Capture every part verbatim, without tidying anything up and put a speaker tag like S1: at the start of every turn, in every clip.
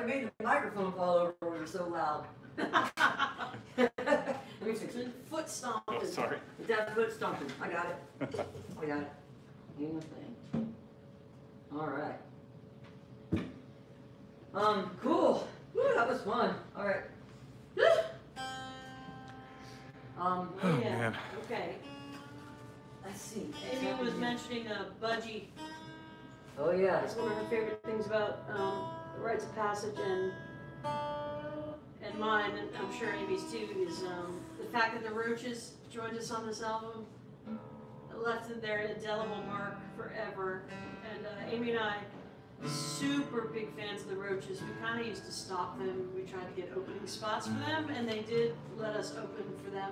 S1: made the microphone fall over, we were so loud. Let me fix it.
S2: Foot stomping.
S3: Oh, sorry.
S1: That foot stomping, I got it. I got it. Hang on thing. All right. Um, cool. Woo, that was fun. All right. Um,
S3: Oh,
S2: Yeah.
S3: man.
S2: Okay.
S1: let's see.
S2: Amy was mentioning a budgie.
S1: Oh, yeah.
S2: That's one of her favorite things about um, the rites of passage and and mine, and I'm sure Amy's too, is um, the fact that the Roaches joined us on this album. It left in there an indelible mark forever. And uh, Amy and I, super big fans of the Roaches. We kind of used to stop them. We tried to get opening spots for them, and they did let us open for them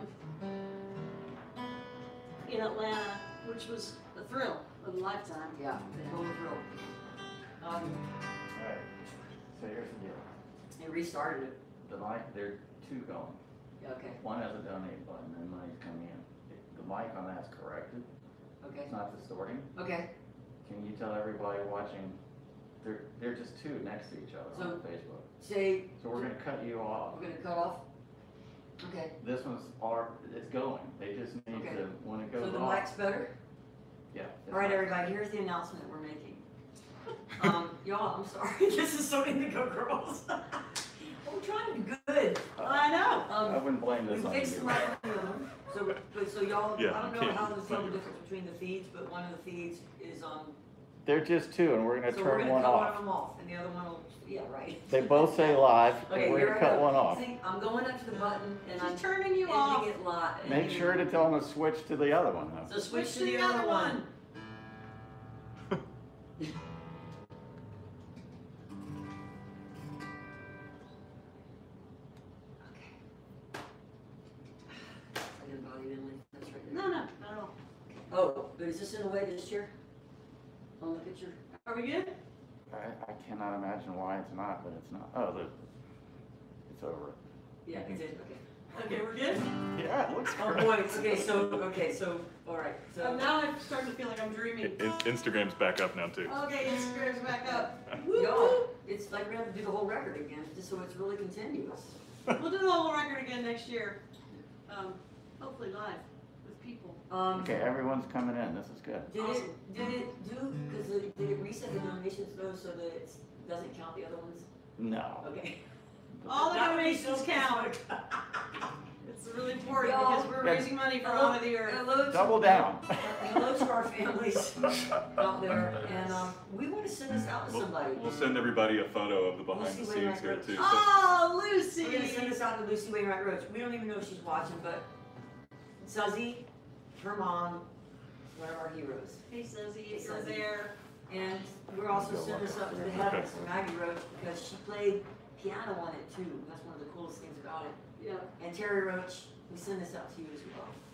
S2: in Atlanta, which was a thrill of a lifetime.
S1: Yeah, the whole drill. Um,
S4: Alright, so here's the deal.
S1: they restarted it.
S4: The mic, there are two going.
S1: Yeah, okay,
S4: One has a donate button and money's coming in. The mic on that's corrected,
S1: okay,
S4: it's not distorting.
S1: okay.
S4: Can you tell everybody watching, they're, they're just two next to each other
S1: So-
S4: on Facebook.
S1: Say,
S4: So we're gonna cut you off.
S1: we're gonna cut off? Okay,
S4: This one's, are, it's going. They just need
S1: Okay.
S4: to, when it
S1: so
S4: goes
S1: the
S4: off.
S1: mic's better?
S4: Yeah. it's
S1: All right,
S4: not-
S1: everybody, here's the announcement we're making. Um, y'all, I'm sorry, this is so Indigo Girls. I'm trying to be good.
S2: I know.
S4: I
S1: Um,
S4: wouldn't blame
S1: we
S4: this on
S1: fixed the
S4: you.
S1: microphone, so, but, so y'all,
S3: Yeah,
S1: I don't know
S3: can't
S1: how to tell
S3: blame
S1: the
S3: you.
S1: difference between the feeds, but one of the feeds is, um,
S4: They're just two and we're gonna
S1: so we're
S4: turn
S1: gonna
S4: one
S1: cut one of
S4: off.
S1: them off, and the other one will, yeah, right.
S4: They both say live
S1: Okay,
S4: and we're
S1: here
S4: gonna
S1: I
S4: cut
S1: go.
S4: one off.
S1: See, I'm going up to the button, and I'm
S2: She's turning you off.
S1: ending it live.
S4: Make sure to tell them to switch to the other one though.
S1: So switch to the other one. Okay. I didn't bother you, Emily. That's right there.
S2: No, no, not at all.
S1: Oh, but is this in the way this year? On the picture?
S2: Are we good?
S4: I, I cannot imagine why it's not, but it's not. Oh, the, it's over.
S1: Yeah, it did, okay.
S2: Okay, we're good?
S4: Yeah, it looks
S1: Oh,
S4: great.
S1: boy, okay, so, okay, so, all right,
S2: So
S1: so.
S2: now I'm starting to feel like I'm dreaming.
S3: In- Instagram's back up now too.
S2: Okay, Instagram's back up. Woo,
S1: Y'all,
S2: woo.
S1: it's like we're gonna have to do the whole record again, just so it's really continuous.
S2: We'll do the whole record again next year. Um, hopefully live with people.
S1: Um,
S4: Okay, everyone's coming in. This is good.
S1: did
S2: Awesome.
S1: it, did it do, cause it, did it reset the donations though, so that it doesn't count the other ones?
S4: No.
S1: Okay.
S2: All the
S1: That would be
S2: donations
S1: so
S2: count.
S1: good.
S2: It's really important
S1: Y'all,
S2: because we're
S4: yeah.
S2: raising money for
S1: Hello-
S2: Honor the Earth.
S1: hello to-
S4: Double down.
S1: Hello to our families out there, and, um, we wanna send this out to
S3: We'll,
S1: somebody.
S3: we'll send everybody a photo of the behind the
S1: Lucy
S3: scenes
S1: Wainwright
S3: here
S1: Roach.
S3: too. So
S2: Oh,
S1: We're gonna send
S2: Lucy!
S1: this out to Lucy Wainwright Roach. We don't even know if she's watching, but Suzy, her mom, one of our heroes.
S2: Hey, Suzy,
S1: Hey,
S2: if you're
S1: Suzy.
S2: there.
S1: And we're also sending this up to the heavens for Maggie Roach because she played piano on it too. That's one of the coolest things about it.
S2: Yeah.
S1: And Terry Roach, we send this out to you as well.